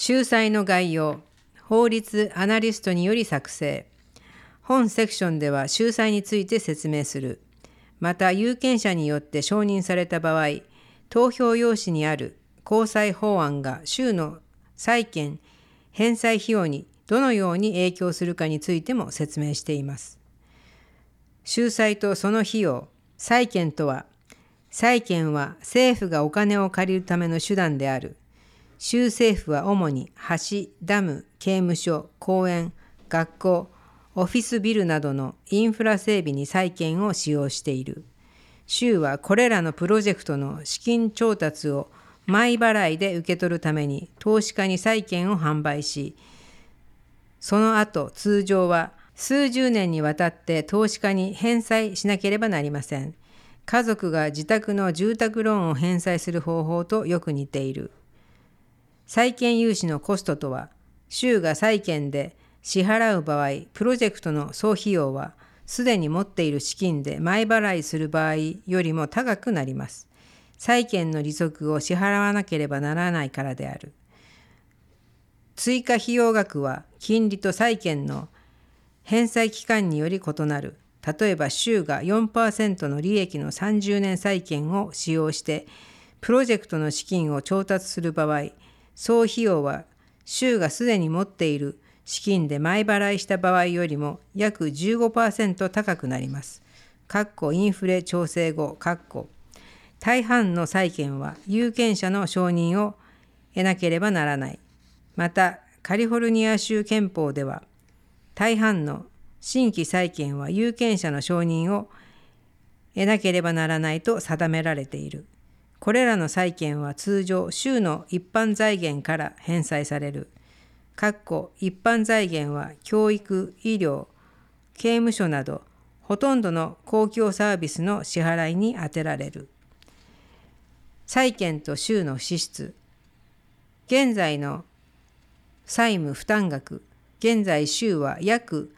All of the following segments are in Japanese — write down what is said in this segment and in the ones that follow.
秀才の概要、法律アナリストにより作成。本セクションでは秀才について説明する。また有権者によって承認された場合、投票用紙にある公債法案が州の債権返済費用にどのように影響するかについても説明しています。秀才とその費用。債権とは、債権は政府がお金を借りるための手段である。州政府は主に橋、ダム、刑務所、公園、学校、オフィスビルなどのインフラ整備に債権を使用している。州はこれらのプロジェクトの資金調達を前払いで受け取るために投資家に債権を販売し、その後通常は数十年にわたって投資家に返済しなければなりません。家族が自宅の住宅ローンを返済する方法とよく似ている。債権融資のコストとは、州が債権で支払う場合、プロジェクトの総費用はすでに持っている資金で前払いする場合よりも高くなります。債権の利息を支払わなければならないからである。追加費用額は金利と債権の返済期間により異なる。例えば州が 4% の利益の30年債権を使用してプロジェクトの資金を調達する場合、総費用は州がすでに持っている資金で前払いした場合よりも約 15% 高くなります。インフレ調整後、大半の債権は有権者の承認を得なければならない。また、カリフォルニア州憲法では、大半の新規債権は有権者の承認を得なければならないと定められている。これらの債権は通常、州の一般財源から返済される。一般財源は教育、医療、刑務所など、ほとんどの公共サービスの支払いに充てられる。債権と州の支出。現在の債務負担額。現在州は約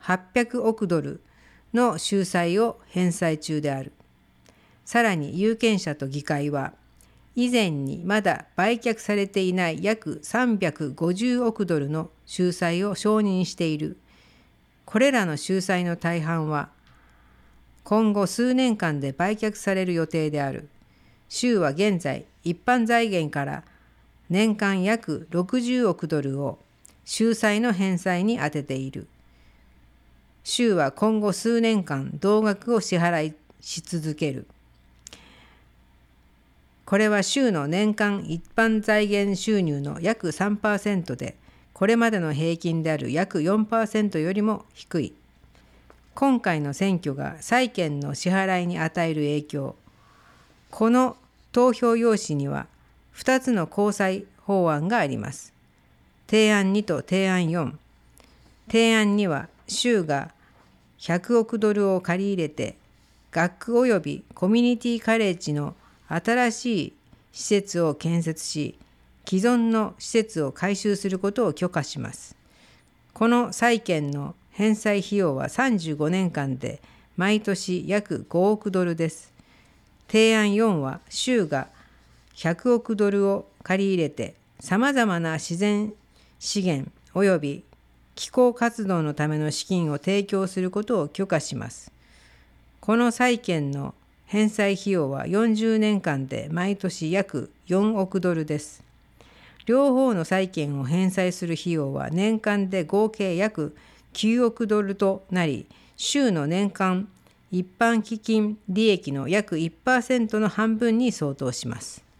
800億ドルの州債を返済中である。さらに有権者と議会は以前にまだ売却されていない約350億ドルの州債を承認している。これらの州債の大半は今後数年間で売却される予定である。州は現在一般財源から年間約60億ドルを州債の返済に充てている。州は今後数年間同額を支払いし続ける。これは州の年間一般財源収入の約 3% で、これまでの平均である約 4% よりも低い。今回の選挙が債権の支払いに与える影響。この投票用紙には2つの公債法案があります。提案2と提案4。提案2は州が100億ドルを借り入れて、学区及びコミュニティカレッジの新しい施設を建設し、既存の施設を改修することを許可します。この債権の返済費用は35年間で毎年約5億ドルです。提案4は州が100億ドルを借り入れて、さまざまな自然資源及び気候活動のための資金を提供することを許可します。この債権の返済費用は40年間で毎年約4億ドルです。両方の債権を返済する費用は年間で合計約9億ドルとなり、州の年間一般基金利益の約 1% の半分に相当します。